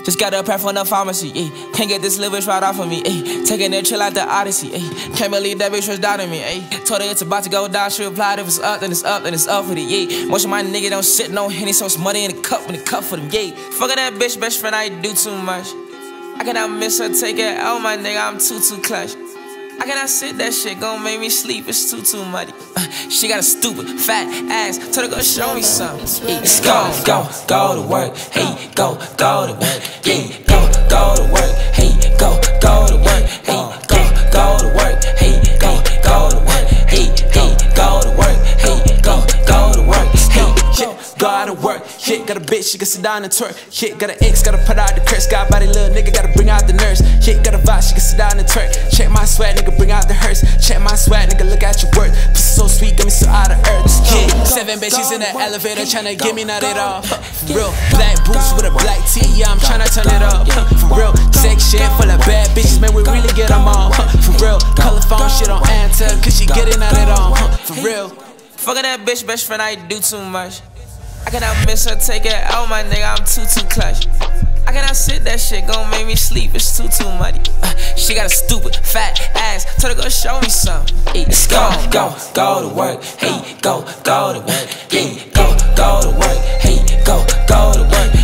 Just got a pair from the pharmacy, ayy. Can't get this little bitch right off of me, ayy. Taking a chill out the Odyssey, ayy. Can't believe that bitch was doubting me, ayy. Told her it's about to go down, she replied if it's up, then it's up, then it's up for the yay. Most of my niggas don't sit no Henny, so it's money in the cup when the cup for them, yay. Fuckin' that bitch, best friend, I do too much. I cannot miss her, take it out, my nigga, I'm too clutch. I cannot sit that shit, gon' make me sleep, it's too muddy. She got a stupid, fat ass, told her go show me something. Hey, go to work, hey, go to work, yeah, go to work, hey, go to work, hey, go to work, hey, go to work, hey, go to work, hey, go to work, hey, shit, go out of work, shit, got a bitch, she can sit down and twerk, shit, got an ex, gotta put out the curse, got a body, little nigga, gotta bring out the nurse, shit, got a vibe, she can sit down and twerk, check my swag, nigga, bring out the hearse, check my swag, nigga, look at your work, pussy so sweet, got me so out of earth, yeah, 7 bitches in the elevator, tryna get me not at all, for real, black boots with a black tee, yeah, I'm tryna turn it up, for real, sex shit full of bad bitches, man, we really get them all, for real, color phone shit on answer, cause she getting at it all, for real. Fuckin' that bitch, best friend, I do too much. I cannot miss her, take it out, my nigga, I'm too clutch. I cannot sit that shit, gon' make me sleep, it's too muddy. She got a stupid, fat ass, told her go show me something. Hey, go to work, hey, go to work, yeah, go to work, hey, go to work.